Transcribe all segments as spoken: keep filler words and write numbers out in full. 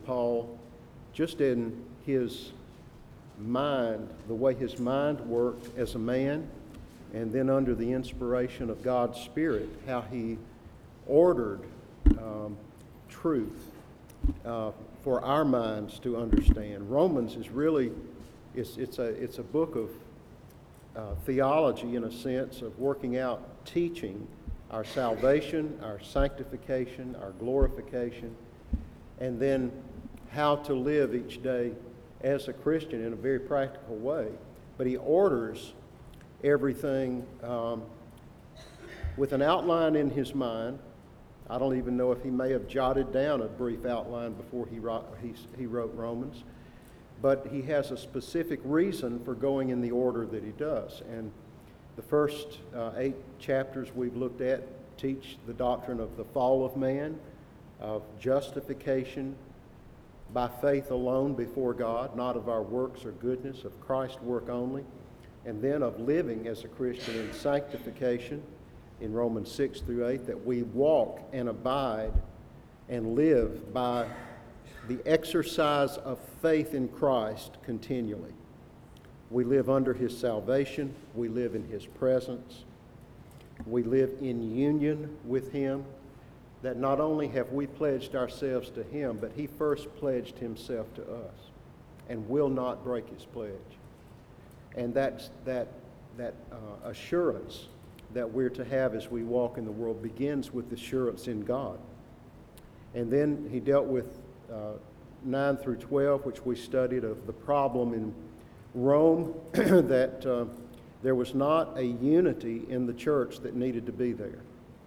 with Paul just in his mind, the way his mind worked as a man, and then under the inspiration of God's Spirit, how he ordered um, truth uh, for our minds to understand. Romans is really, it's, it's, a, it's a book of uh, theology in a sense, of working out, teaching our salvation, our sanctification, our glorification, and then how to live each day as a Christian in a very practical way. But he orders everything um, with an outline in his mind. I don't even know if he may have jotted down a brief outline before he wrote, he, he wrote Romans, but he has a specific reason for going in the order that he does. And the first uh, eight chapters we've looked at teach the doctrine of the fall of man, of justification by faith alone before God, not of our works or goodness, of Christ's work only, and then of living as a Christian in sanctification in Romans six through eight, that we walk and abide and live by the exercise of faith in Christ continually. We live under his salvation. We live in his presence. We live in union with him, that not only have we pledged ourselves to him, but he first pledged himself to us and will not break his pledge. And that's, that, that uh, assurance that we're to have as we walk in the world begins with assurance in God. And then he dealt with uh, nine through twelve, which we studied, of the problem in Rome, that uh, there was not a unity in the church that needed to be there.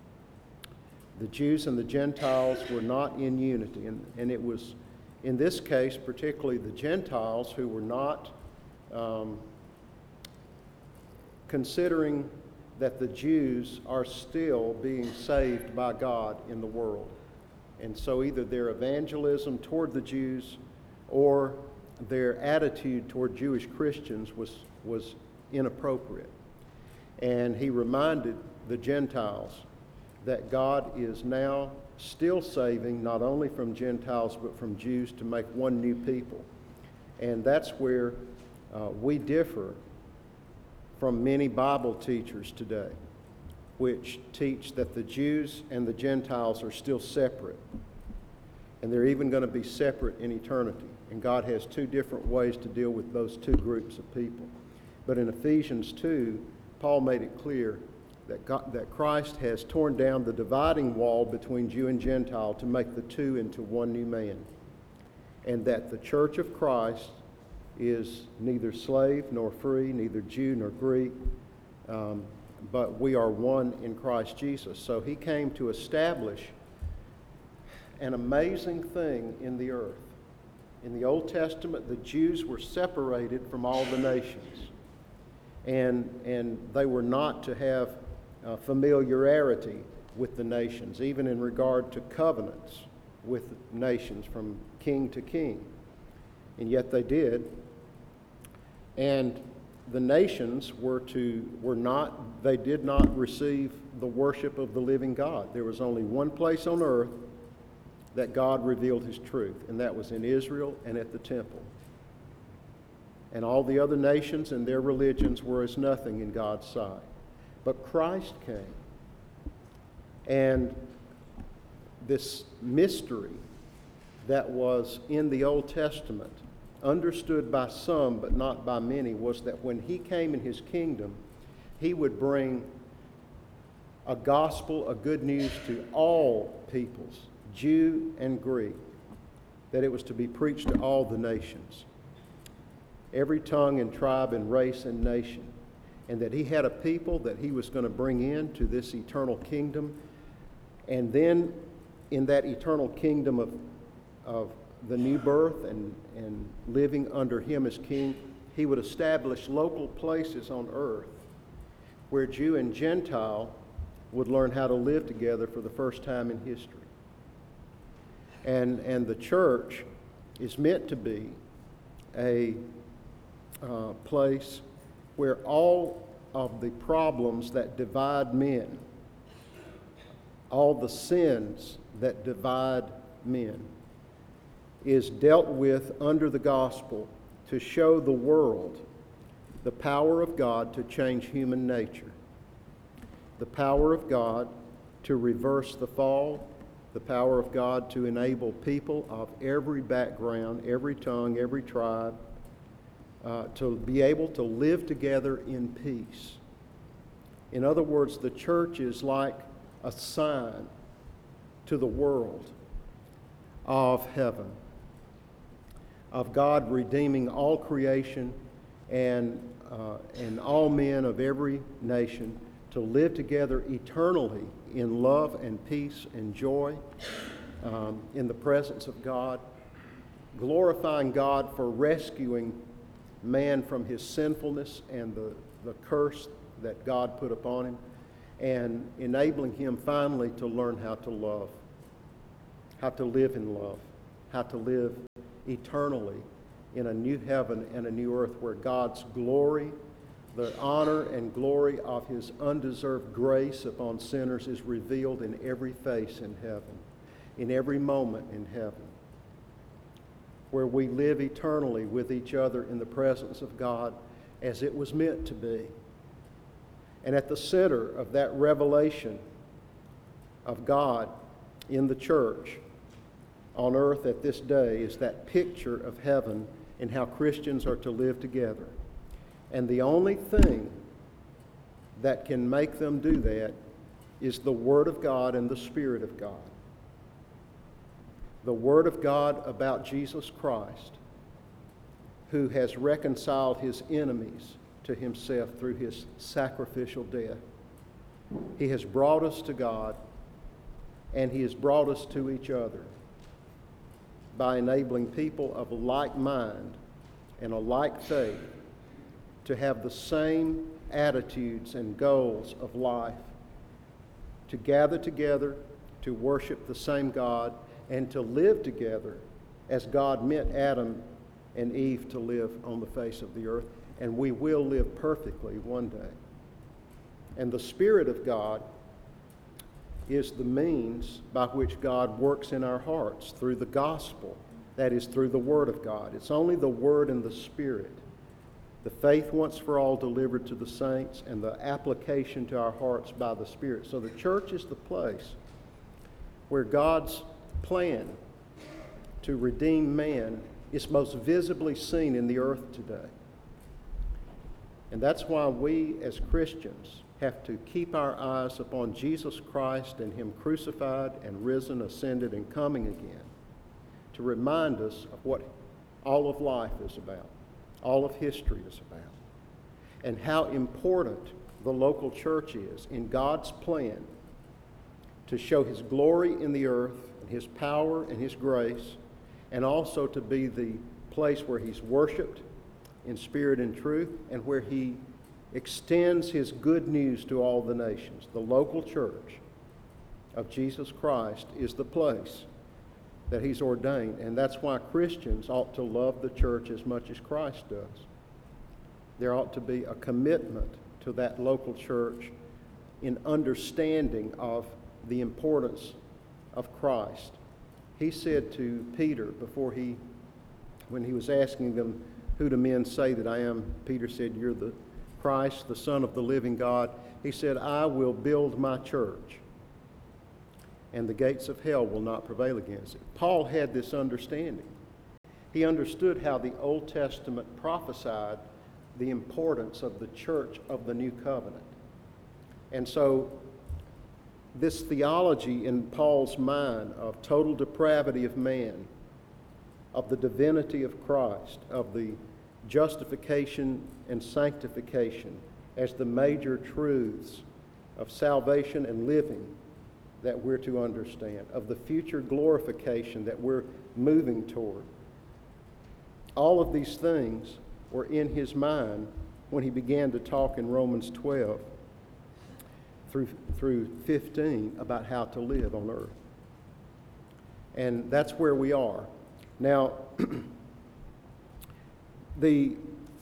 The Jews and the Gentiles were not in unity, and, and it was, in this case, particularly the Gentiles who were not um, considering that the Jews are still being saved by God in the world. And so either their evangelism toward the Jews or their attitude toward Jewish Christians was, was inappropriate. And he reminded the Gentiles that God is now still saving not only from Gentiles but from Jews to make one new people. And that's where uh, we differ from many Bible teachers today, which teach that the Jews and the Gentiles are still separate. And they're even going to be separate in eternity. And God has two different ways to deal with those two groups of people. But in Ephesians two, Paul made it clear that God, that Christ has torn down the dividing wall between Jew and Gentile to make the two into one new man. And that the church of Christ is neither slave nor free, neither Jew nor Greek, um, but we are one in Christ Jesus. So he came to establish an amazing thing in the earth. In the Old Testament, the Jews were separated from all the nations, and, and they were not to have uh, familiarity with the nations, even in regard to covenants with nations from king to king. And yet they did. And the nations were to were not they did not receive the worship of the living God. There was only one place on earth that God revealed his truth, and that was in Israel and at the temple. And all the other nations and their religions were as nothing in God's sight. But Christ came, and this mystery that was in the Old Testament, understood by some but not by many, was that when he came in his kingdom, he would bring a gospel, a good news to all peoples, Jew and Greek, that it was to be preached to all the nations, every tongue and tribe and race and nation, and that he had a people that he was going to bring into this eternal kingdom. And then in that eternal kingdom of, of the new birth and, and living under him as king, he would establish local places on earth where Jew and Gentile would learn how to live together for the first time in history. And, and the church is meant to be a uh, place where all of the problems that divide men, all the sins that divide men, is dealt with under the gospel to show the world the power of God to change human nature, the power of God to reverse the fall, the power of God to enable people of every background, every tongue, every tribe, uh, to be able to live together in peace. In other words, the church is like a sign to the world of heaven, of God redeeming all creation and, uh, and all men of every nation to live together eternally in love and peace and joy um, in the presence of God, glorifying God for rescuing man from his sinfulness and the, the curse that God put upon him, and enabling him finally to learn how to love, how to live in love, how to live eternally in a new heaven and a new earth where God's glory, the honor and glory of his undeserved grace upon sinners is revealed in every face in heaven, in every moment in heaven, where we live eternally with each other in the presence of God as it was meant to be. And at the center of that revelation of God in the church on earth at this day is that picture of heaven and how Christians are to live together. And the only thing that can make them do that is the Word of God and the Spirit of God. The Word of God about Jesus Christ, who has reconciled his enemies to himself through his sacrificial death. He has brought us to God, and he has brought us to each other by enabling people of a like mind and a like faith to have the same attitudes and goals of life, to gather together, to worship the same God, and to live together as God meant Adam and Eve to live on the face of the earth. And we will live perfectly one day. And the Spirit of God is the means by which God works in our hearts through the gospel, that is, through the Word of God. It's only the Word and the Spirit, the faith once for all delivered to the saints, and the application to our hearts by the Spirit. So the church is the place where God's plan to redeem man is most visibly seen in the earth today. And that's why we as Christians have to keep our eyes upon Jesus Christ and him crucified and risen, ascended, and coming again, to remind us of what all of life is about, all of history is about, and how important the local church is in God's plan to show his glory in the earth and his power and his grace, and also to be the place where he's worshiped in spirit and truth, and where he extends his good news to all the nations. The local church of Jesus Christ is the place that he's ordained, and that's why Christians ought to love the church as much as Christ does. There ought to be a commitment to that local church in understanding of the importance of Christ. He said to Peter before he, when he was asking them, "Who do men say that I am?" Peter said, "You're the Christ, the Son of the living God." He said, "I will build my church, and the gates of hell will not prevail against it." Paul had this understanding. He understood how the Old Testament prophesied the importance of the church of the new covenant. And so this theology in Paul's mind of total depravity of man, of the divinity of Christ, of the justification and sanctification as the major truths of salvation and living that we're to understand, of the future glorification that we're moving toward. All of these things were in his mind when he began to talk in Romans twelve through, through fifteen about how to live on earth. And that's where we are. Now, the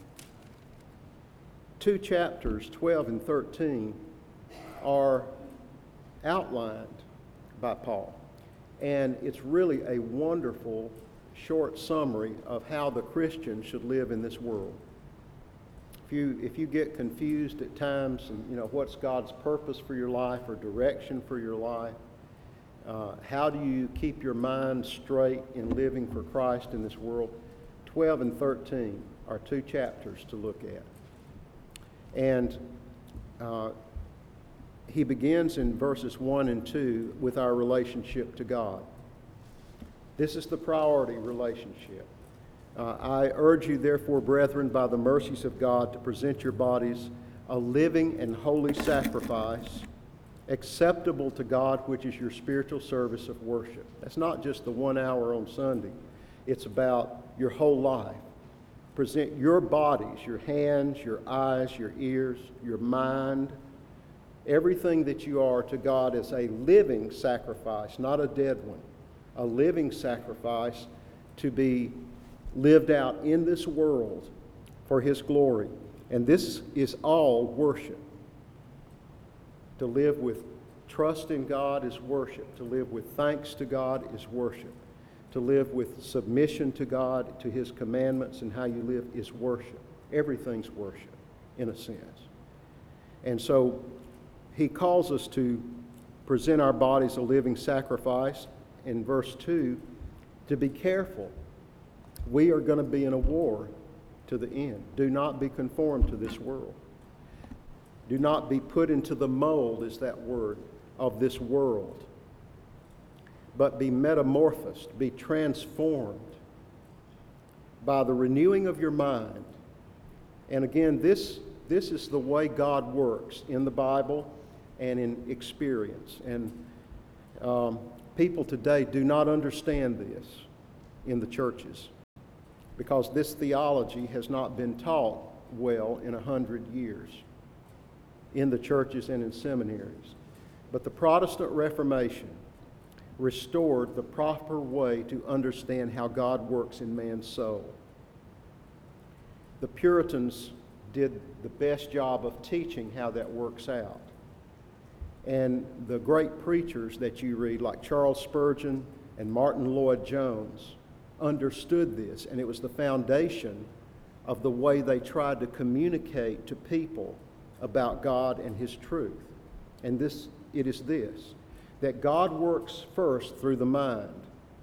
two chapters, twelve and thirteen, are outlined by Paul. And it's really a wonderful short summary of how the Christian should live in this world. If you, if you get confused at times, and you know, what's God's purpose for your life or direction for your life, uh, how do you keep your mind straight in living for Christ in this world? twelve and thirteen are two chapters to look at. And uh, he begins in verses one and two with our relationship to God. This is the priority relationship. Uh, I urge you, therefore, brethren, by the mercies of God, to present your bodies a living and holy sacrifice, acceptable to God, which is your spiritual service of worship. That's not just the one hour on Sunday. It's about your whole life. Present your bodies, your hands, your eyes, your ears, your mind, everything that you are to God as a living sacrifice, not a dead one. A living sacrifice to be lived out in this world for His glory. And this is all worship. To live with trust in God is worship. To live with thanks to God is worship. To live with submission to God, to His commandments and how you live is worship. Everything's worship, in a sense. And so he calls us to present our bodies a living sacrifice. In verse two, to be careful. We are going to be in a war to the end. Do not be conformed to this world. Do not be put into the mold, is that word, of this world. But be metamorphosed, be transformed by the renewing of your mind. And again, this, this is the way God works in the Bible and in experience. And um, people today do not understand this in the churches because this theology has not been taught well in a hundred years in the churches and in seminaries. But the Protestant Reformation restored the proper way to understand how God works in man's soul. The Puritans did the best job of teaching how that works out. And the great preachers that you read, like Charles Spurgeon and Martin Lloyd-Jones, understood this, and it was the foundation of the way they tried to communicate to people about God and His truth. And this, it is this, that God works first through the mind.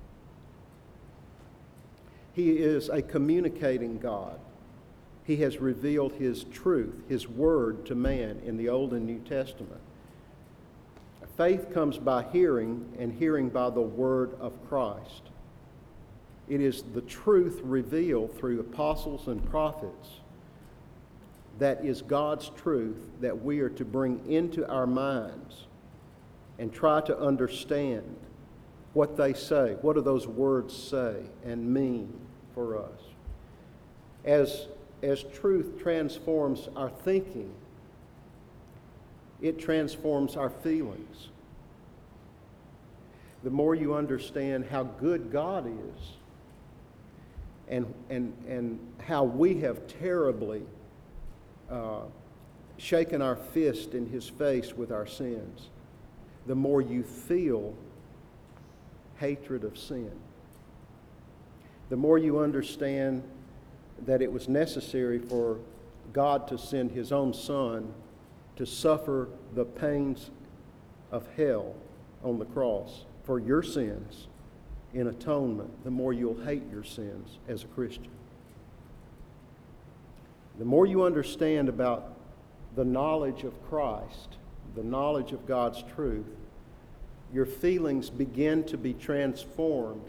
He is a communicating God. He has revealed His truth, His word to man in the Old and New Testament. Faith comes by hearing, and hearing by the word of Christ. It is the truth revealed through apostles and prophets that is God's truth that we are to bring into our minds and try to understand what they say. What do those words say and mean for us? As, as truth transforms our thinking, it transforms our feelings. The more you understand how good God is and, and, and how we have terribly uh, shaken our fist in His face with our sins, the more you feel hatred of sin. The more you understand that it was necessary for God to send His own Son to suffer the pains of hell on the cross for your sins in atonement, the more you'll hate your sins as a Christian. The more you understand about the knowledge of Christ, the knowledge of God's truth, your feelings begin to be transformed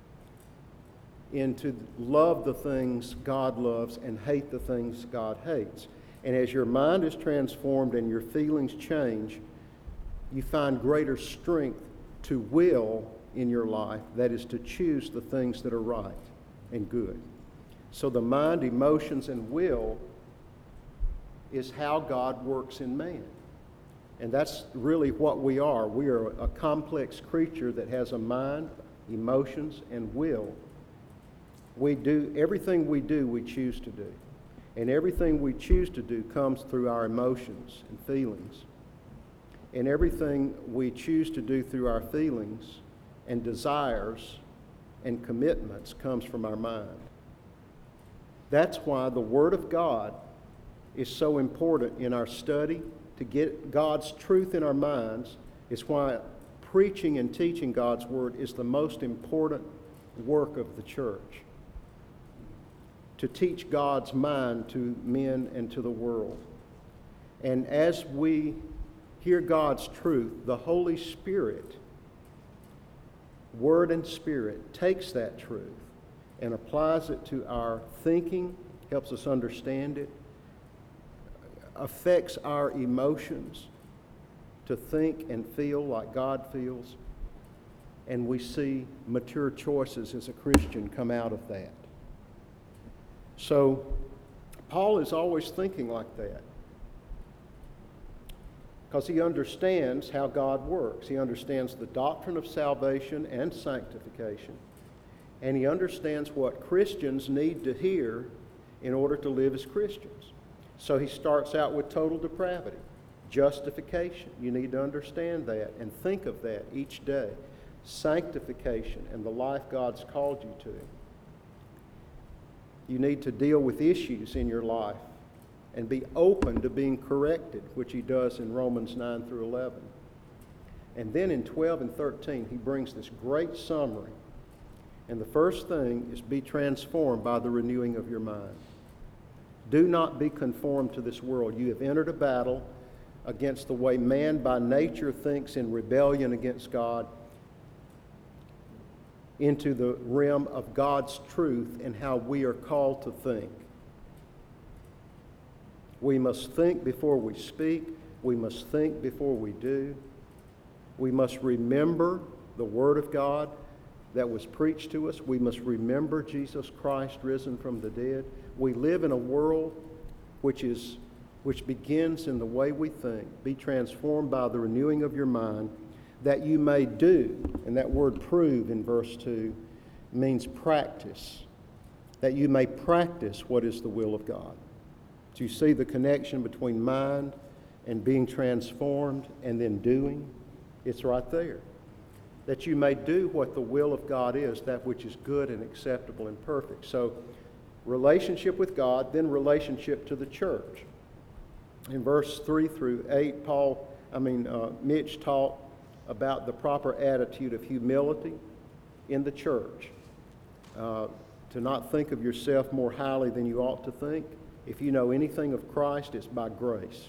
into love the things God loves and hate the things God hates. And as your mind is transformed and your feelings change, you find greater strength to will in your life, that is to choose the things that are right and good. So the mind, emotions, and will is how God works in man. And that's really what we are. We are a complex creature that has a mind, emotions, and will. We do, everything we do, we choose to do. And everything we choose to do comes through our emotions and feelings. And everything we choose to do through our feelings and desires and commitments comes from our mind. That's why the Word of God is so important in our study, to get God's truth in our minds. It's why preaching and teaching God's Word is the most important work of the church. To teach God's mind to men and to the world. And as we hear God's truth, the Holy Spirit, Word and Spirit, takes that truth and applies it to our thinking, helps us understand it, affects our emotions to think and feel like God feels, and we see mature choices as a Christian come out of that. So, Paul is always thinking like that because he understands how God works. He understands the doctrine of salvation and sanctification, and he understands what Christians need to hear in order to live as Christians. So he starts out with total depravity, justification. You need to understand that and think of that each day. Sanctification and the life God's called you to. You need to deal with issues in your life and be open to being corrected, which he does in Romans nine through eleven. And then in twelve and thirteen, he brings this great summary. And the first thing is, be transformed by the renewing of your mind. Do not be conformed to this world. You have entered a battle against the way man by nature thinks in rebellion against God, into the realm of God's truth and how we are called to think. We must think before we speak. We must think before we do. We must remember the Word of God that was preached to us. We must remember Jesus Christ risen from the dead. We live in a world which is which begins in the way we think. Be transformed by the renewing of your mind, that you may do, and that word prove in verse two means practice, that you may practice what is the will of God. Do you see the connection between mind and being transformed and then doing? It's right there. That you may do what the will of God is, that which is good and acceptable and perfect. So, relationship with God, then relationship to the church. In verse three through eight, Paul, I mean, uh, Mitch taught about the proper attitude of humility in the church. Uh, to not think of yourself more highly than you ought to think. If you know anything of Christ, it's by grace.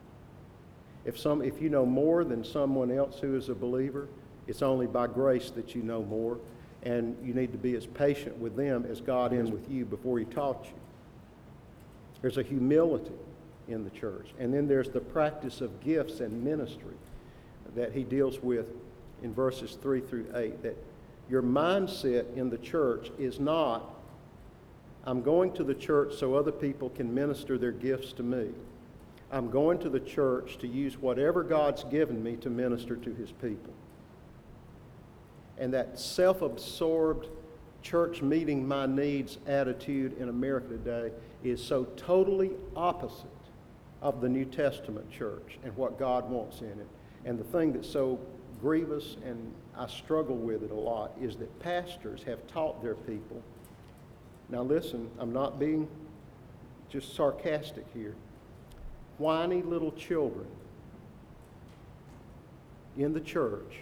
If some, if you know more than someone else who is a believer, it's only by grace that you know more, and you need to be as patient with them as God is with you before He taught you. There's a humility in the church. And then there's the practice of gifts and ministry that he deals with in verses three through eight, that your mindset in the church is not, I'm going to the church so other people can minister their gifts to me. I'm going to the church to use whatever God's given me to minister to His people. And that self-absorbed church meeting my needs attitude in America today is so totally opposite of the New Testament church and what God wants in it. And the thing that's so grievous, and I struggle with it a lot, is that pastors have taught their people. Now listen, I'm not being just sarcastic here. Whiny little children in the church,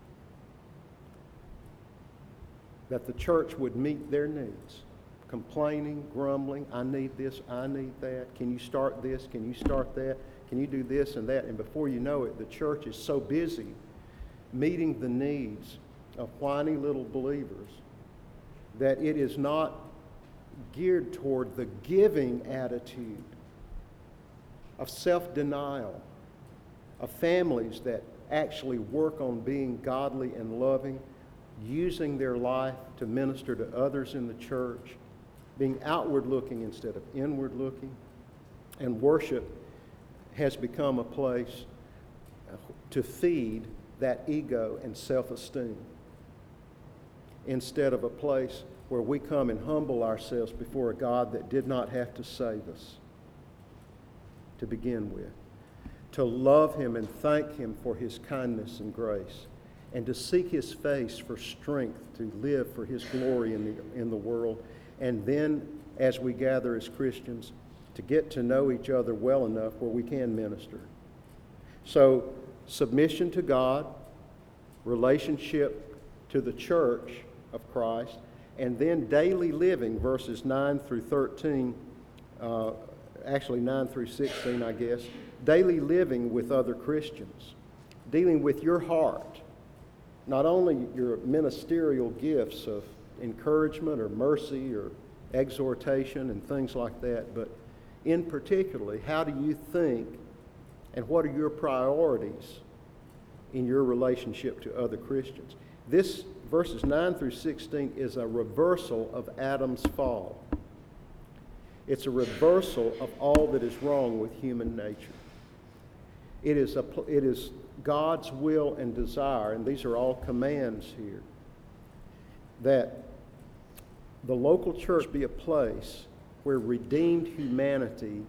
that the church would meet their needs. Complaining, grumbling, I need this, I need that. Can you start this? Can you start that? Can you do this and that? And before you know it, the church is so busy meeting the needs of whiny little believers that it is not geared toward the giving attitude of self-denial, of families that actually work on being godly and loving, using their life to minister to others in the church, being outward-looking instead of inward-looking. And worship has become a place to feed that ego and self-esteem, instead of a place where we come and humble ourselves before a God that did not have to save us to begin with, to love Him and thank Him for His kindness and grace, and to seek his face for strength to live for his glory in the, in the world. And then, as we gather as Christians, to get to know each other well enough where we can minister. So, submission to God, relationship to the church of Christ, and then daily living, verses nine through thirteen, uh, actually nine through sixteen, I guess, daily living with other Christians, dealing with your heart, not only your ministerial gifts of encouragement or mercy or exhortation and things like that, but in particularly, how do you think and what are your priorities in your relationship to other Christians? This, verses nine through sixteen, is a reversal of Adam's fall. It's a reversal of all that is wrong with human nature. It is, a, it is God's will and desire, and these are all commands here, that the local church be a place where redeemed humanity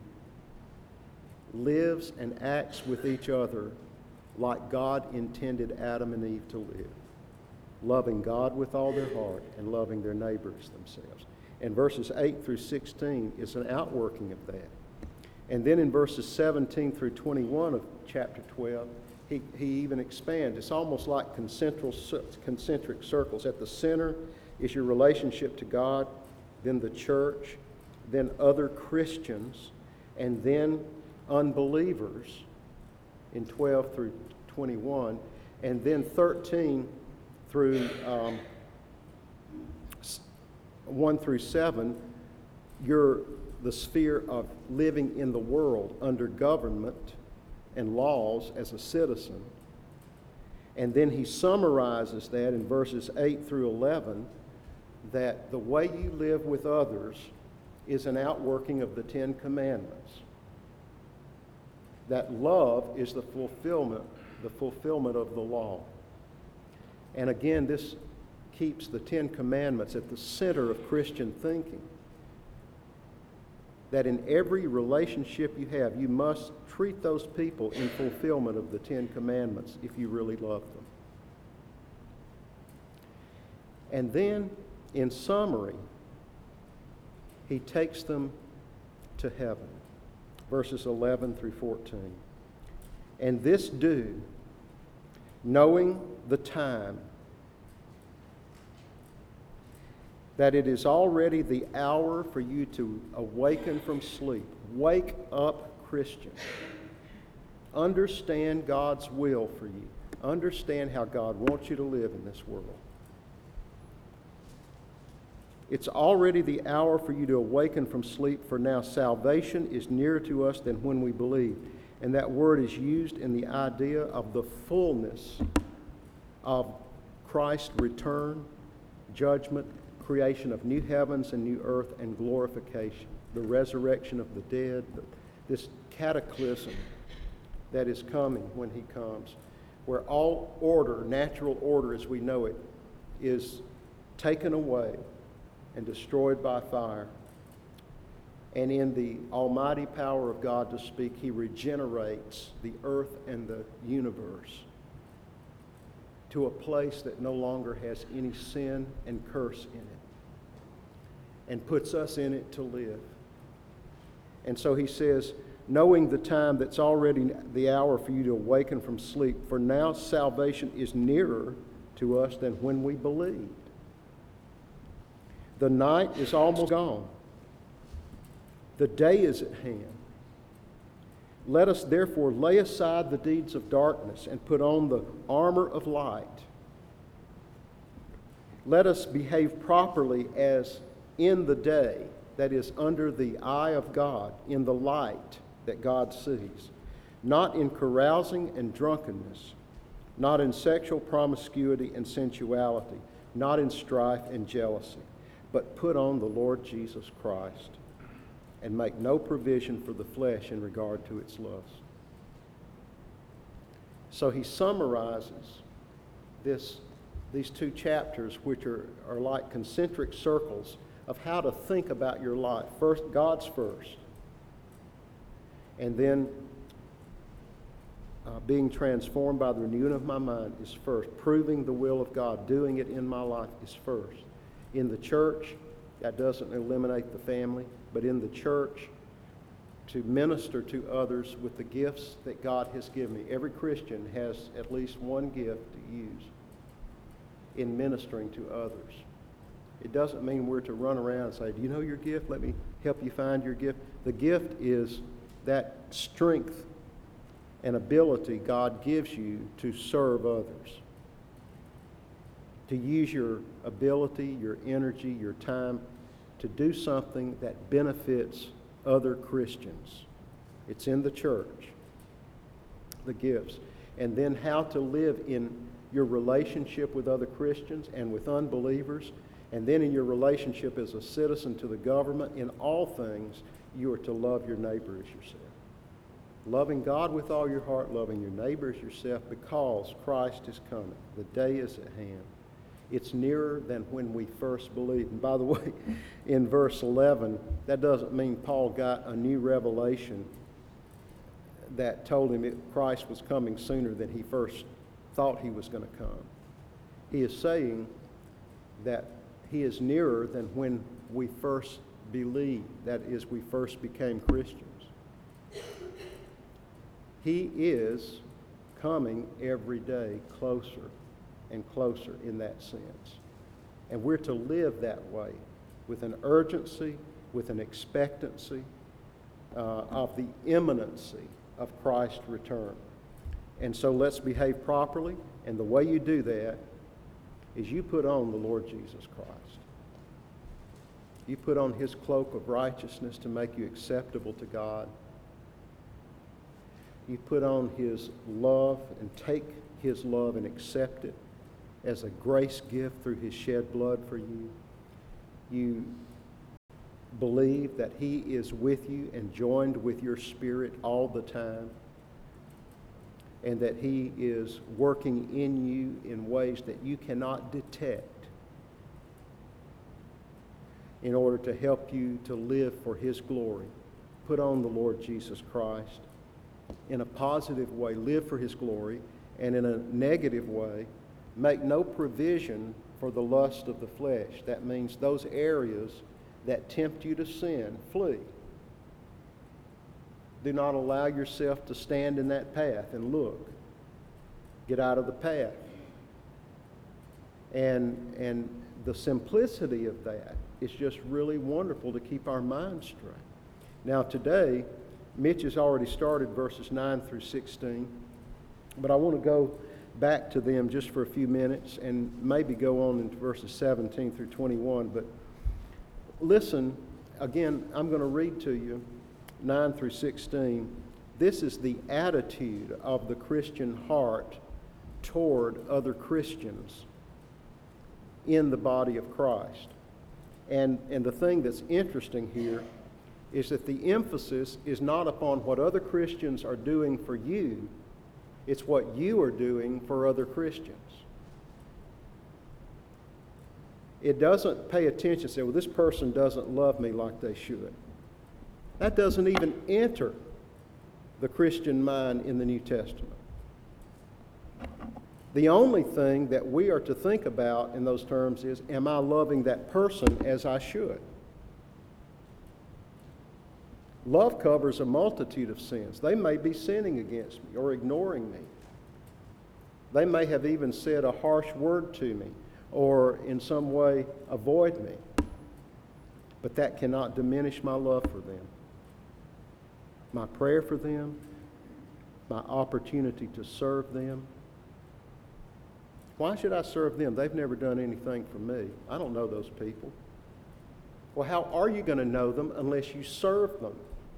lives and acts with each other like God intended Adam and Eve to live, loving God with all their heart and loving their neighbors themselves. And verses eight through sixteen is an outworking of that. And then in verses seventeen through twenty-one of chapter twelve, he, he even expands. It's almost like concentric, concentric circles. At the center is your relationship to God, then the church, then other Christians, and then unbelievers in twelve through twenty-one, and then thirteen through um, one through seven, you're the sphere of living in the world under government and laws as a citizen. And then he summarizes that in verses eight through eleven, that the way you live with others is an outworking of the Ten Commandments. That love is the fulfillment, the fulfillment of the law. And again, this keeps the Ten Commandments at the center of Christian thinking. That in every relationship you have, you must treat those people in fulfillment of the Ten Commandments if you really love them. And then, in summary, he takes them to heaven. Verses eleven through fourteen. And this do, knowing the time, that it is already the hour for you to awaken from sleep. Wake up, Christian. Understand God's will for you. Understand how God wants you to live in this world. It's already the hour for you to awaken from sleep, for now salvation is nearer to us than when we believed. And that word is used in the idea of the fullness of Christ's return, judgment, creation of new heavens and new earth, and glorification, the resurrection of the dead, the, this cataclysm that is coming when he comes, where all order, natural order as we know it, is taken away and destroyed by fire. And in the almighty power of God to speak, he regenerates the earth and the universe to a place that no longer has any sin and curse in it, and puts us in it to live. And so he says, knowing the time that's already the hour for you to awaken from sleep, for now salvation is nearer to us than when we believed. The night is almost gone. The day is at hand. Let us therefore lay aside the deeds of darkness and put on the armor of light. Let us behave properly as in the day, that is, under the eye of God, in the light that God sees, not in carousing and drunkenness, not in sexual promiscuity and sensuality, not in strife and jealousy, but put on the Lord Jesus Christ, and make no provision for the flesh in regard to its lust. So he summarizes this, these two chapters, which are, are like concentric circles of how to think about your life. First, God's first, and then uh, being transformed by the renewing of my mind is first. Proving the will of God, doing it in my life is first. In the church, that doesn't eliminate the family, but in the church, to minister to others with the gifts that God has given me. Every Christian has at least one gift to use in ministering to others. It doesn't mean we're to run around and say, do you know your gift? Let me help you find your gift. The gift is that strength and ability God gives you to serve others. To use your ability, your energy, your time to do something that benefits other Christians. It's in the church, the gifts. And then how to live in your relationship with other Christians and with unbelievers, and then in your relationship as a citizen to the government. In all things, you are to love your neighbor as yourself. Loving God with all your heart, loving your neighbor as yourself, because Christ is coming. The day is at hand. It's nearer than when we first believed. And by the way, in verse eleven, that doesn't mean Paul got a new revelation that told him that Christ was coming sooner than he first thought he was going to come. He is saying that he is nearer than when we first believed, that is, we first became Christians. He is coming every day closer and closer in that sense. And we're to live that way with an urgency, with an expectancy uh, of the imminency of Christ's return. And so let's behave properly, and the way you do that is you put on the Lord Jesus Christ. You put on His cloak of righteousness to make you acceptable to God. You put on His love and take His love and accept it as a grace gift through His shed blood for you. You believe that He is with you and joined with your spirit all the time, and that He is working in you in ways that you cannot detect in order to help you to live for His glory. Put on the Lord Jesus Christ in a positive way, live for His glory, and in a negative way, make no provision for the lust of the flesh. That means those areas that tempt you to sin, flee. Do not allow yourself to stand in that path and look. Get out of the path. And, and the simplicity of that is just really wonderful to keep our minds straight. Now today, Mitch has already started verses nine through sixteen, but I want to go back to them just for a few minutes and maybe go on into verses seventeen through twenty-one. But listen, again, I'm going to read to you nine through sixteen. This is the attitude of the Christian heart toward other Christians in the body of Christ. And, and the thing that's interesting here is that the emphasis is not upon what other Christians are doing for you, it's what you are doing for other Christians. It doesn't pay attention and say, well, this person doesn't love me like they should. That doesn't even enter the Christian mind in the New Testament. The only thing that we are to think about in those terms is, am I loving that person as I should? Love covers a multitude of sins. They may be sinning against me or ignoring me. They may have even said a harsh word to me or in some way avoid me. But that cannot diminish my love for them, my prayer for them, my opportunity to serve them. Why should I serve them? They've never done anything for me. I don't know those people. Well, how are you going to know them unless you serve them?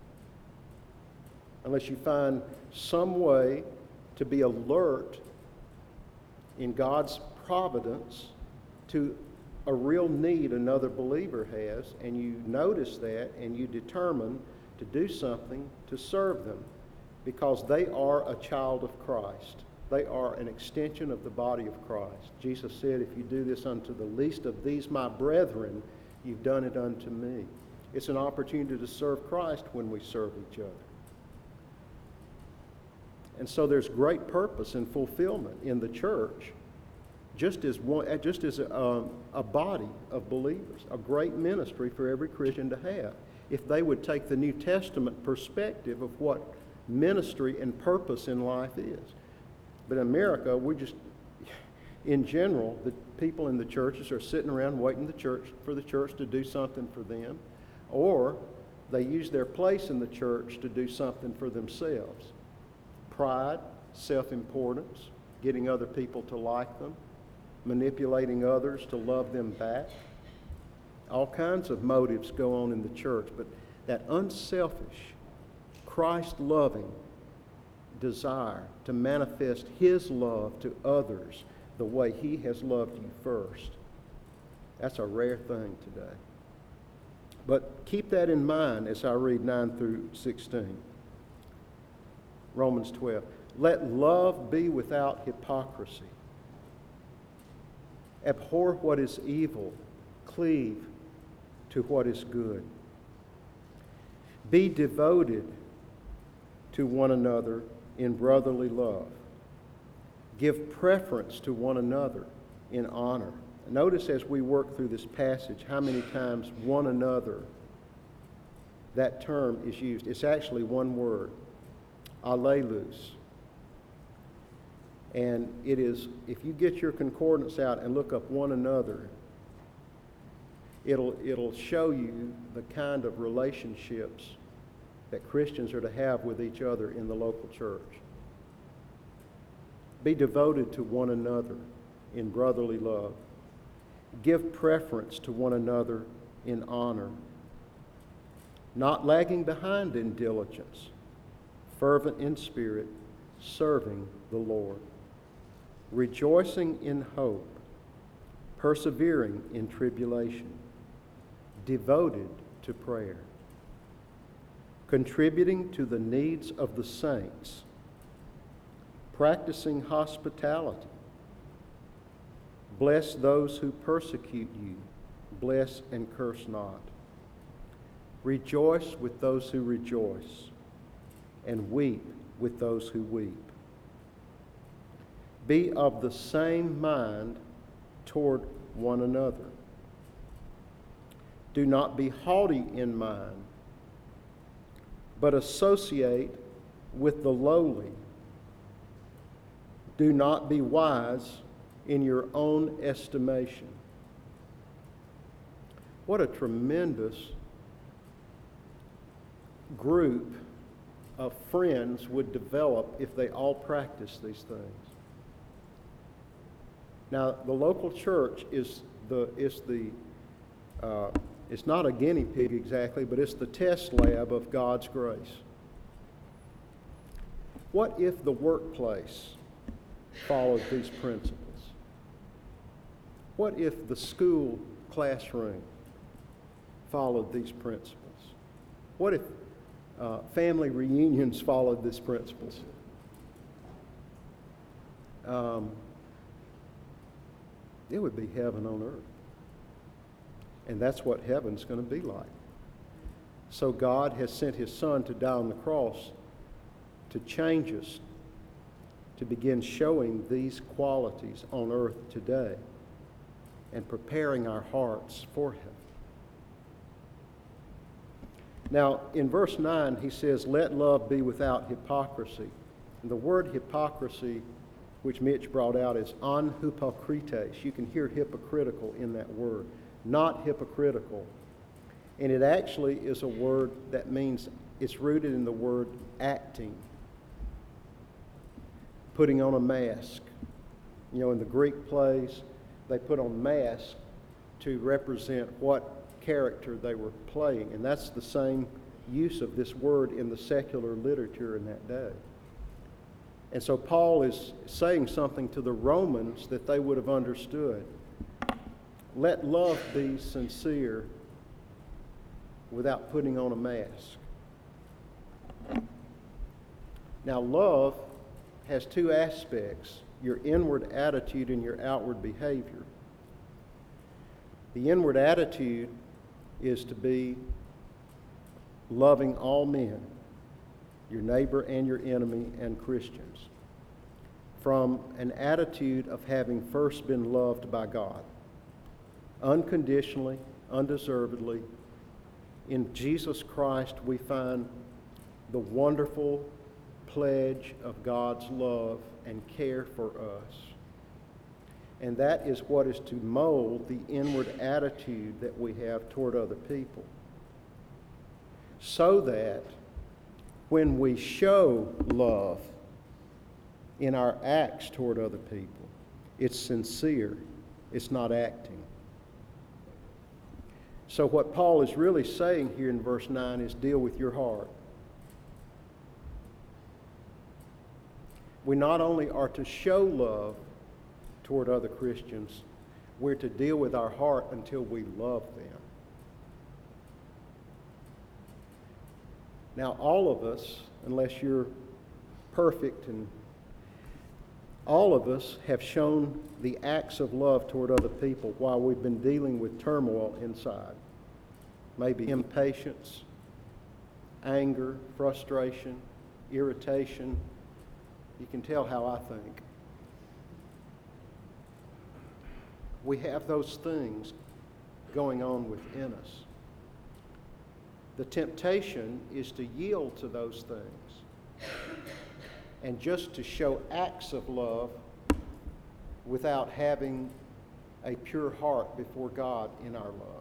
Unless you find some way to be alert in God's providence to a real need another believer has, and you notice that and you determine to do something to serve them because they are a child of Christ. They are an extension of the body of Christ. Jesus said, if you do this unto the least of these my brethren, you've done it unto me. It's an opportunity to serve Christ when we serve each other. And so there's great purpose and fulfillment in the church, just as one, just as a, a body of believers, a great ministry for every Christian to have, if they would take the New Testament perspective of what ministry and purpose in life is. But in America, we just, in general, the people in the churches are sitting around waiting the church for the church to do something for them, or they use their place in the church to do something for themselves. Pride, self-importance, getting other people to like them, manipulating others to love them back. All kinds of motives go on in the church, but that unselfish, Christ-loving desire to manifest His love to others the way He has loved you first, that's a rare thing today. But keep that in mind as I read nine through sixteen. Romans twelve. Let love be without hypocrisy. Abhor what is evil. Cleave to what is good. Be devoted to one another in brotherly love. Give preference to one another in honor. Notice as we work through this passage how many times one another, that term is used. It's actually one word, allelus. And it is, if you get your concordance out and look up one another, it'll, it'll show you the kind of relationships that Christians are to have with each other in the local church. Be devoted to one another in brotherly love. Give preference to one another in honor. Not lagging behind in diligence, fervent in spirit, serving the Lord. Rejoicing in hope, persevering in tribulation, devoted to prayer, contributing to the needs of the saints, practicing hospitality. Bless those who persecute you, bless and curse not. Rejoice with those who rejoice, and weep with those who weep. Be of the same mind toward one another. Do not be haughty in mind, but associate with the lowly. Do not be wise in your own estimation. What a tremendous group of friends would develop if they all practiced these things. Now, the local church is the is the uh, it's not a guinea pig exactly, but it's the test lab of God's grace. What if the workplace followed these principles? What if the school classroom followed these principles? What if uh, family reunions followed these principles? Um, it would be heaven on earth. And that's what heaven's going to be like. So God has sent His Son to die on the cross to change us, to begin showing these qualities on earth today and preparing our hearts for heaven. Now, in verse nine, he says, let love be without hypocrisy. And the word hypocrisy, which Mitch brought out, is anhypokrites. You can hear hypocritical in that word. Not hypocritical. And it actually is a word that means, it's rooted in the word acting. Putting on a mask. You know, in the Greek plays, they put on masks to represent what character they were playing. And that's the same use of this word in the secular literature in that day. And so Paul is saying something to the Romans that they would have understood. Let love be sincere without putting on a mask. Now, love has two aspects, your inward attitude and your outward behavior. The inward attitude is to be loving all men, your neighbor and your enemy and Christians, from an attitude of having first been loved by God, unconditionally, undeservedly. In Jesus Christ, we find the wonderful pledge of God's love and care for us. And that is what is to mold the inward attitude that we have toward other people, so that when we show love in our acts toward other people, it's sincere, it's not acting. So what Paul is really saying here in verse nine is deal with your heart. We not only are to show love toward other Christians, we're to deal with our heart until we love them. Now, all of us, unless you're perfect, and all of us have shown the acts of love toward other people while we've been dealing with turmoil inside. Maybe impatience, anger, frustration, irritation. You can tell how I think. We have those things going on within us. The temptation is to yield to those things and just to show acts of love without having a pure heart before God in our love.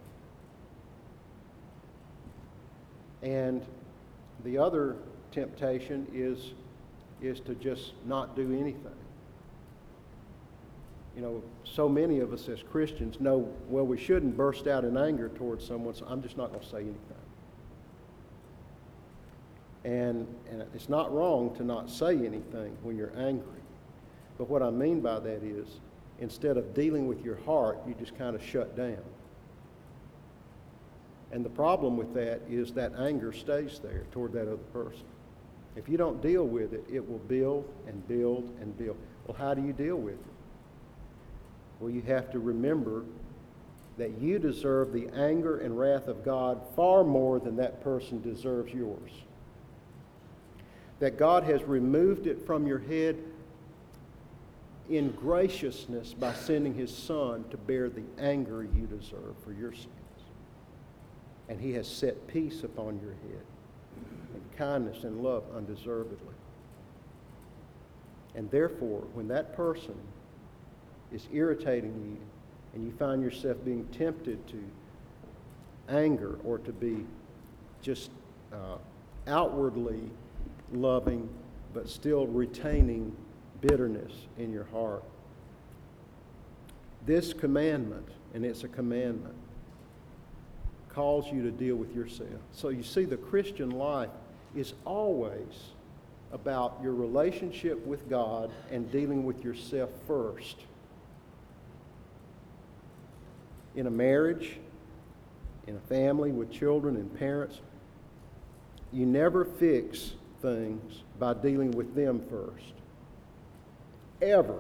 And the other temptation is, is to just not do anything. You know, so many of us as Christians know, well, we shouldn't burst out in anger towards someone, so I'm just not going to say anything. And, and it's not wrong to not say anything when you're angry. But what I mean by that is, instead of dealing with your heart, you just kind of shut down. And the problem with that is that anger stays there toward that other person. If you don't deal with it, it will build and build and build. Well, how do you deal with it? Well, you have to remember that you deserve the anger and wrath of God far more than that person deserves yours. That God has removed it from your head in graciousness by sending His Son to bear the anger you deserve for your sins. And He has set peace upon your head, and kindness and love undeservedly. And therefore, when that person is irritating you and you find yourself being tempted to anger or to be just uh, outwardly loving but still retaining bitterness in your heart, this commandment, and it's a commandment, calls you to deal with yourself. So you see, the Christian life is always about your relationship with God and dealing with yourself first. In a marriage, in a family with children and parents, you never fix things by dealing with them first. Ever.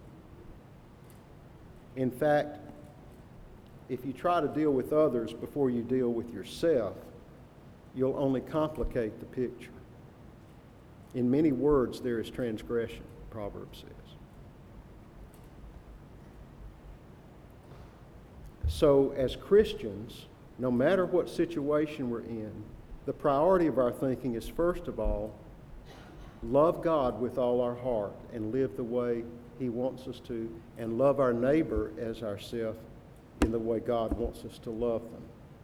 In fact, if you try to deal with others before you deal with yourself, you'll only complicate the picture. In many words, there is transgression, Proverbs says. So as Christians, no matter what situation we're in, the priority of our thinking is, first of all, love God with all our heart and live the way He wants us to, and love our neighbor as ourselves in the way God wants us to love them.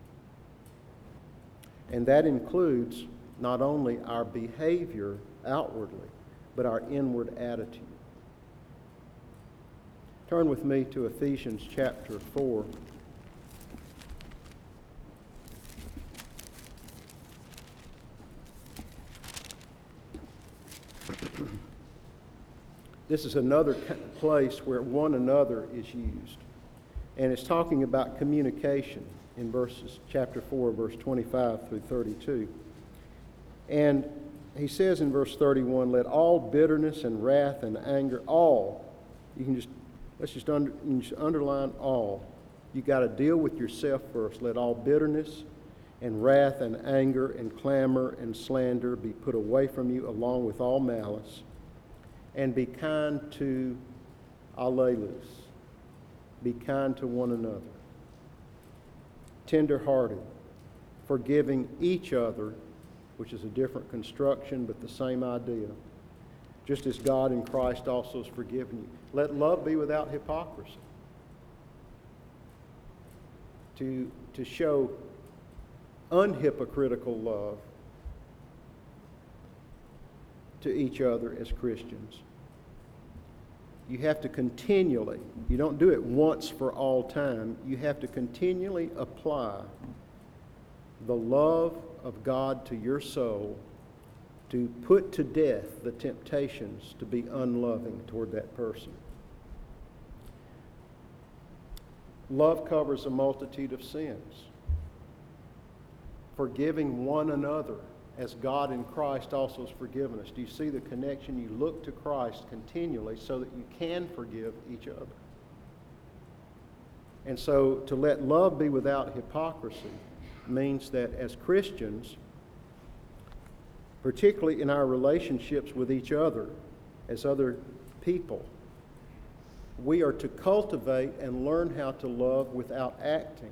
And that includes not only our behavior outwardly, but our inward attitude. Turn with me to Ephesians chapter four. This is another place where one another is used. And it's talking about communication in verses chapter four, verse twenty-five through thirty-two. And he says in verse thirty-one, let all bitterness and wrath and anger, all, you can just, let's just, under, you can just underline all. You got to deal with yourself first. Let all bitterness and wrath and anger and clamor and slander be put away from you along with all malice, and be kind to allelus, be kind to one another, tender-hearted, forgiving each other, which is a different construction but the same idea, just as God in Christ also has forgiven you. Let love be without hypocrisy. To, to show unhypocritical love to each other as Christians, you have to continually, you don't do it once for all time, you have to continually apply the love of God to your soul to put to death the temptations to be unloving toward that person. Love covers a multitude of sins. Forgiving one another as God in Christ also has forgiven us. Do you see the connection? You look to Christ continually so that you can forgive each other. And so to let love be without hypocrisy means that as Christians, particularly in our relationships with each other as other people, we are to cultivate and learn how to love without acting.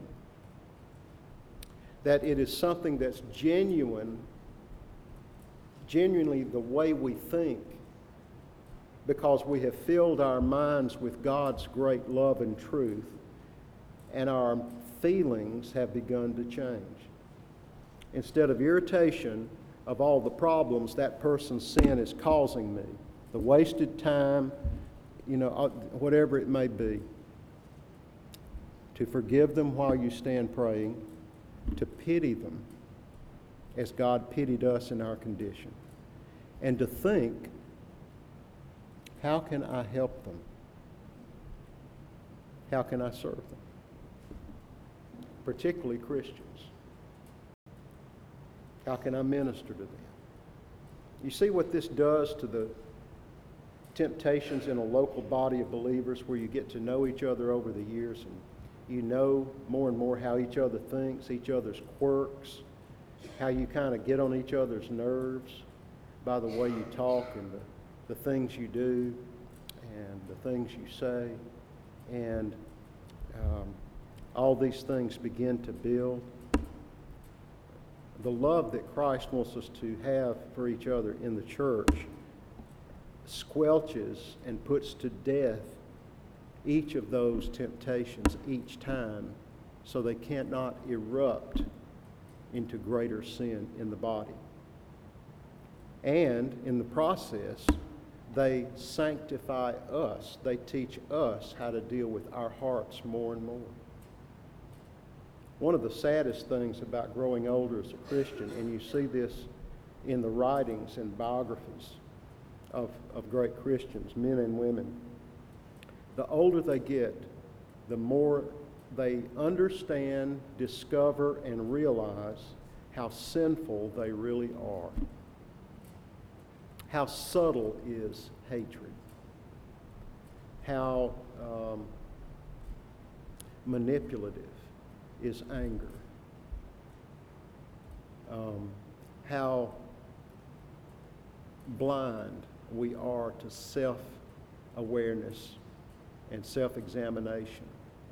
That it is something that's genuine, genuinely the way we think, because we have filled our minds with God's great love and truth, and our feelings have begun to change. Instead of irritation of all the problems that person's sin is causing me, the wasted time, you know, whatever it may be, to forgive them while you stand praying, to pity them as God pitied us in our condition, and to think, how can I help them? How can I serve them? Particularly Christians. How can I minister to them? You see what this does to the temptations in a local body of believers where you get to know each other over the years, and you know more and more how each other thinks, each other's quirks, how you kind of get on each other's nerves by the way you talk and the, the things you do and the things you say. And um, all these things begin to build. The love that Christ wants us to have for each other in the church squelches and puts to death each of those temptations each time, so they cannot erupt into greater sin in the body. And in the process, they sanctify us. They teach us how to deal with our hearts more and more. One of the saddest things about growing older as a Christian, and you see this in the writings and biographies of, of great Christians, men and women, the older they get, the more they understand, discover, and realize how sinful they really are. How subtle is hatred. How um, manipulative is anger. Um, how blind we are to self-awareness and self-examination.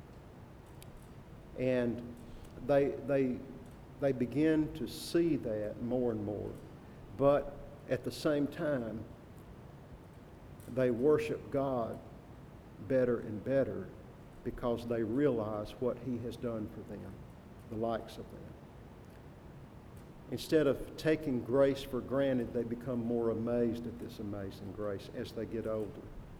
And they, they, they begin to see that more and more. But at the same time, they worship God better and better because they realize what He has done for them, the likes of them. Instead of taking grace for granted, they become more amazed at this amazing grace as they get older.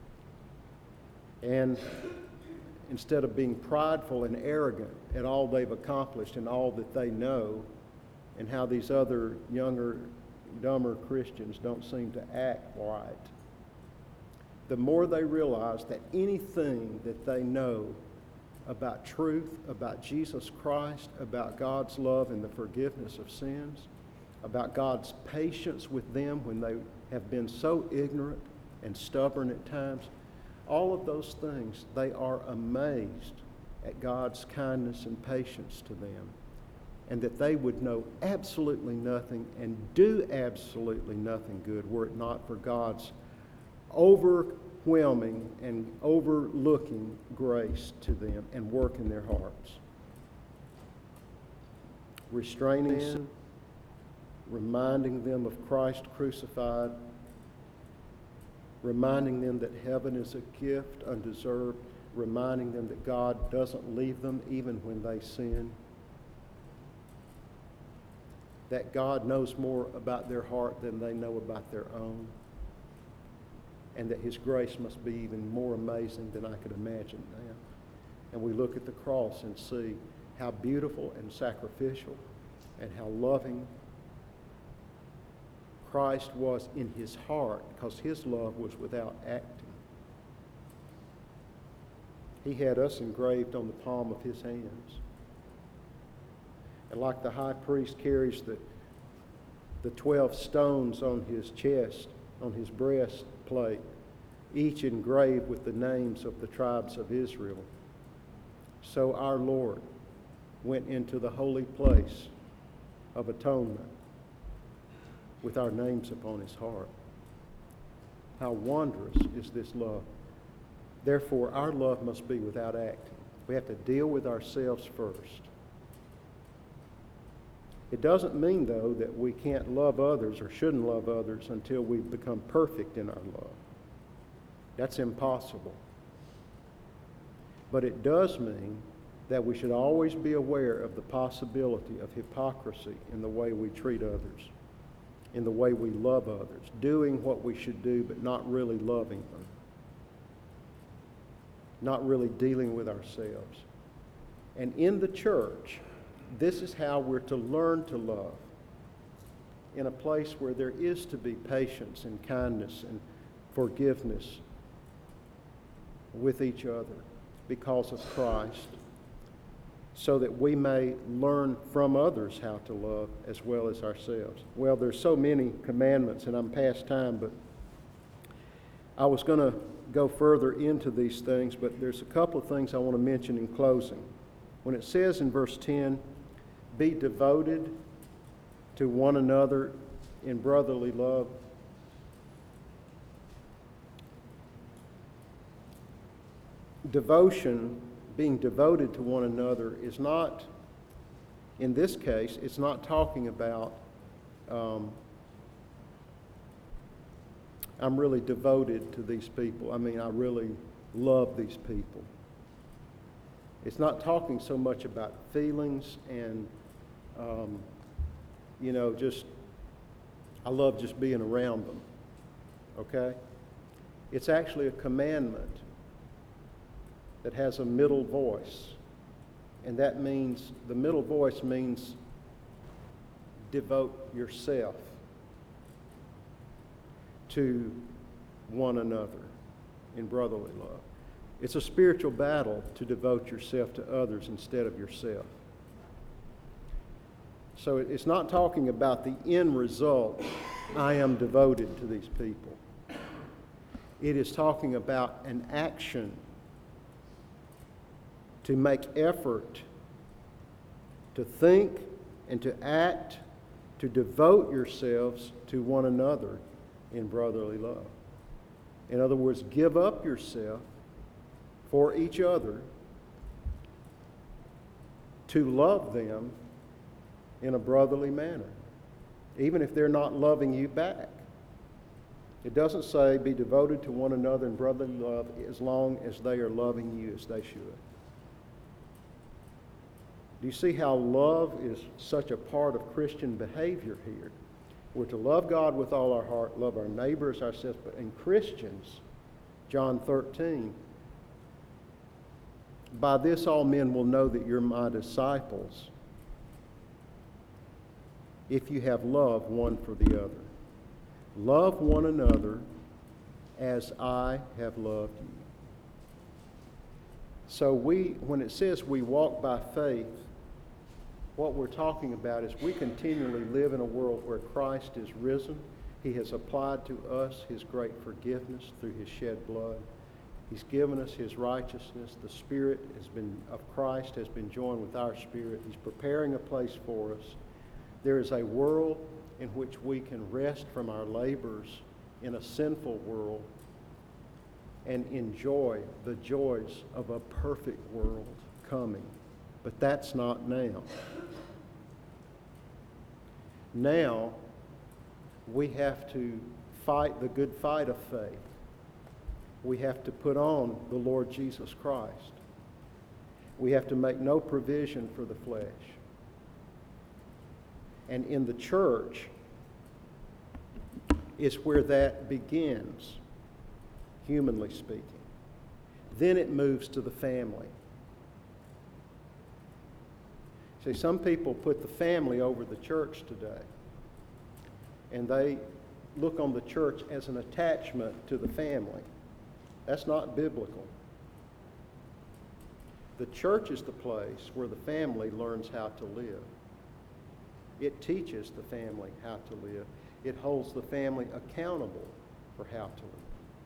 And instead of being prideful and arrogant at all they've accomplished and all that they know, and how these other younger, dumber Christians don't seem to act right, the more they realize that anything that they know about truth, about Jesus Christ, about God's love and the forgiveness of sins, about God's patience with them when they have been so ignorant and stubborn at times, all of those things, they are amazed at God's kindness and patience to them. and that they would know absolutely nothing and do absolutely nothing good were it not for God's overwhelming and overlooking grace to them and work in their hearts. Restraining sin, reminding them of Christ crucified, reminding them that heaven is a gift undeserved, reminding them that God doesn't leave them even when they sin, that God knows more about their heart than they know about their own, and that His grace must be even more amazing than I could imagine now. And we look at the cross and see how beautiful and sacrificial and how loving Christ was in His heart, because His love was without acting. He had us engraved on the palm of His hands. And like the high priest carries the, the twelve stones on his chest, on his breastplate, each engraved with the names of the tribes of Israel, so our Lord went into the holy place of atonement with our names upon His heart. How wondrous is this love. Therefore, our love must be without acting. We have to deal with ourselves first. It doesn't mean, though, that we can't love others or shouldn't love others until we become perfect in our love. That's impossible. But it does mean that we should always be aware of the possibility of hypocrisy in the way we treat others, in the way we love others, doing what we should do but not really loving them, not really dealing with ourselves. And in the church, this is how we're to learn to love, in a place where there is to be patience and kindness and forgiveness with each other because of Christ, so that we may learn from others how to love as well as ourselves. Well, there's so many commandments, and I'm past time, but I was going to go further into these things, but there's a couple of things I want to mention in closing. When it says in verse ten, be devoted to one another in brotherly love, devotion, being devoted to one another, is not, in this case, it's not talking about um, I'm really devoted to these people. I mean, I really love these people. It's not talking so much about feelings and, um, you know, just, I love just being around them, okay? It's actually a commandment that has a middle voice. And that means, the middle voice means devote yourself to one another in brotherly love. It's a spiritual battle to devote yourself to others instead of yourself. So it's not talking about the end result, I am devoted to these people. It is talking about an action to make effort to think and to act, to devote yourselves to one another in brotherly love. In other words, give up yourself for each other to love them in a brotherly manner, even if they're not loving you back. It doesn't say be devoted to one another in brotherly love as long as they are loving you as they should. Do you see how love is such a part of Christian behavior here? We're to love God with all our heart, love our neighbors, ourselves, but in Christians, John thirteen, by this all men will know that you're my disciples, if you have love one for the other. Love one another as I have loved you. So we, when it says we walk by faith, what we're talking about is we continually live in a world where Christ is risen. He has applied to us His great forgiveness through His shed blood. He's given us His righteousness. The Spirit has been of Christ has been joined with our spirit. He's preparing a place for us. There is a world in which we can rest from our labors in a sinful world and enjoy the joys of a perfect world coming. But that's not now. Now, we have to fight the good fight of faith. We have to put on the Lord Jesus Christ. We have to make no provision for the flesh. And in the church is where that begins, humanly speaking. Then it moves to the family. See, some people put the family over the church today, and they look on the church as an attachment to the family. That's not biblical. The church is the place where the family learns how to live. It teaches the family how to live. It holds the family accountable for how to live.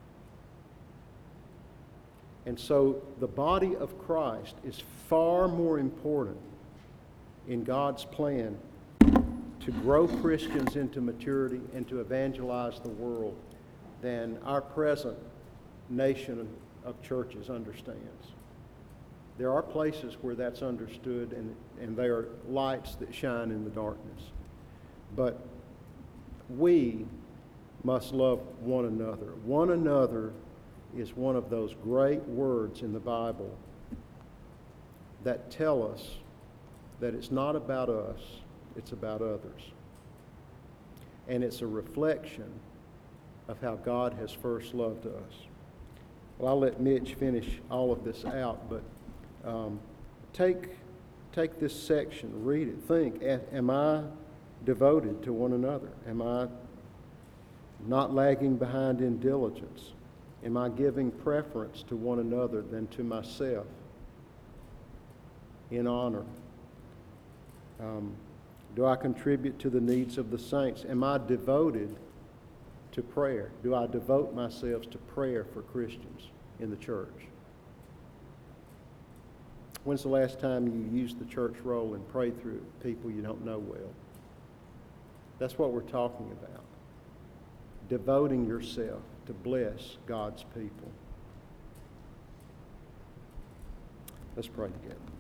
And so the body of Christ is far more important in God's plan to grow Christians into maturity and to evangelize the world than our present nation of churches understands. There are places where that's understood, and, and they are lights that shine in the darkness. But we must love one another. One another is one of those great words in the Bible that tell us that it's not about us, it's about others. And it's a reflection of how God has first loved us. Well, I'll let Mitch finish all of this out, but um, take, take this section, read it, think, am I devoted to one another? Am I not lagging behind in diligence? Am I giving preference to one another than to myself in honor? Um, do I contribute to the needs of the saints? Am I devoted to prayer? Do I devote myself to prayer for Christians in the church? When's the last time you used the church roll and prayed through people you don't know well? That's what we're talking about. Devoting yourself to bless God's people. Let's pray together.